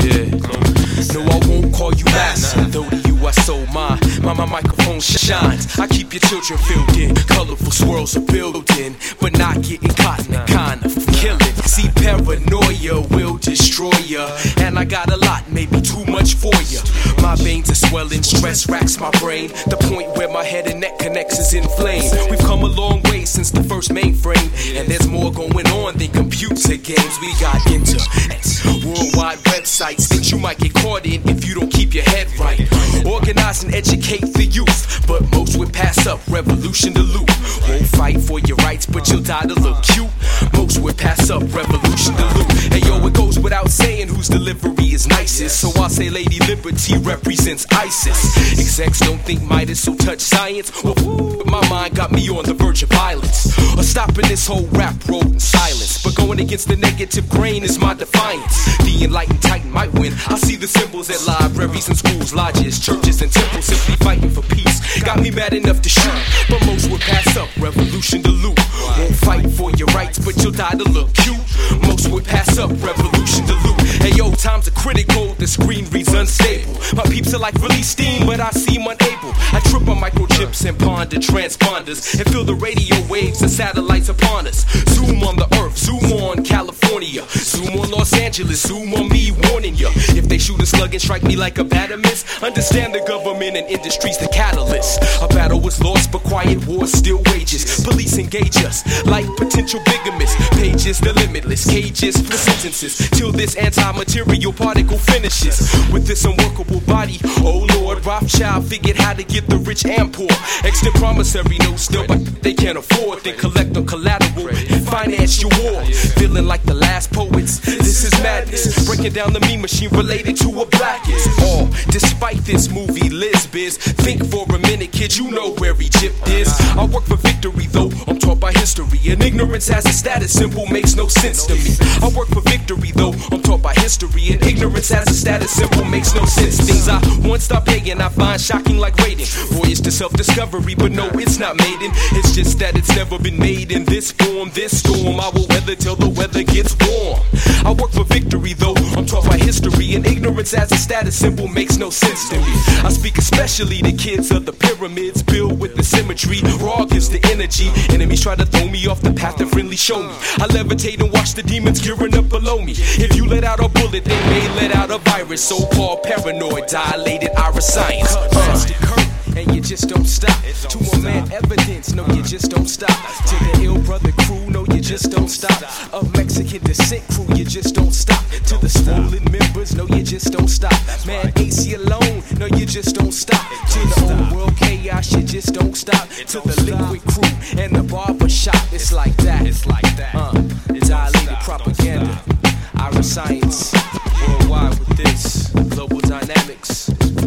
No, I won't call you master, though to you I sold mine. My microphone shines. I keep your children filled in. Colorful swirls of building, but not getting caught in the kind of killing. See, paranoia will destroy ya, and I got a lot, maybe too much for ya. My veins are swelling, stress racks my brain. The point where my head and neck connects is inflamed. We've come a long way since the first mainframe, and there's more going on than computer games. We got internet, worldwide websites that you might get caught in if you don't keep your head right. Organize and educate the youth, but most would pass up revolution to loot. Won't fight for your rights, but you'll die to look cute. Most would pass up revolution to loot. Hey yo, it goes without saying whose delivery is nicest, so I'll say Lady Liberty represents ISIS. Execs don't think Midas will touch science. Well, but my mind got me on the verge of violence, or stopping this whole rap road in silence. But going against the negative grain is my defiance. The enlightened titan might win. I see the symbols at libraries and schools, lodges, churches and temples, simply fighting for peace. Got me mad enough to shoot, but most would pass up revolution to loot. Won't fight for your rights, but you'll die to look cute. Most would pass up revolution to loot. Hey yo, times are critical, the screen reads unstable. My peeps are like release steam, but I seem unable. I trip on microchips and ponder transponders, and feel the radio waves and satellites upon us. Zoom on the earth, zoom on California, zoom on Los Angeles, zoom on me warning ya. If they shoot a slug and strike me like a batter miss, understand the government and industry's the catalyst. A battle was lost, but quiet war still wages. Police engage us like potential bigamists. Pages the limitless, cages for sentences, till this anti-material particle finishes. With this unworkable body, oh Lord, Rothschild figured how to get the rich and poor. Extend promissory notes still, but they can't afford. Then collect on collateral, finance your war. Feeling like the last poets, this is madness. Breaking down the meme machine related to a blackness. All despite this movie, Liz Biz. Think for a minute, kid, you know where Egypt is. I work for victory, though I'm taught by history, and ignorance as a status symbol makes no sense to me. I work for victory, though I'm taught by history, and ignorance as a status symbol makes no sense. Things I once stopped paying, I find shocking like rating. Voyage to self-discovery, but no, it's not maiden. It's just that it's never been made in this form. This storm I will weather till the weather gets warm. I work for victory, though I'm taught by history, and ignorance as a status symbol makes no sense to me. I speak especially to kids of the pyramids, built with the symmetry. Raw gives the energy. Enemies try to throw me off the path that friendly show me. I levitate and watch the demons gearing up below me. If you let out a bullet, they may let out a virus. So-called paranoid, dilated iris science. And you just don't stop. To a man evidence, no, you just don't stop. To the ill brother crew, no, you just don't stop. Of Mexican descent crew, you just don't stop. To the swollen members, no, you just don't stop. Man, AC alone, no, you just don't stop. To the old world chaos, you just don't stop. To the liquid crew and the barber shop, it's like that. It's like that. Dilated propaganda, iris science, worldwide with this global dynamics.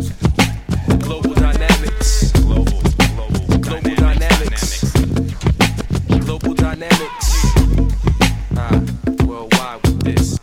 Global dynamics. Global dynamics. Global dynamics. Worldwide with this.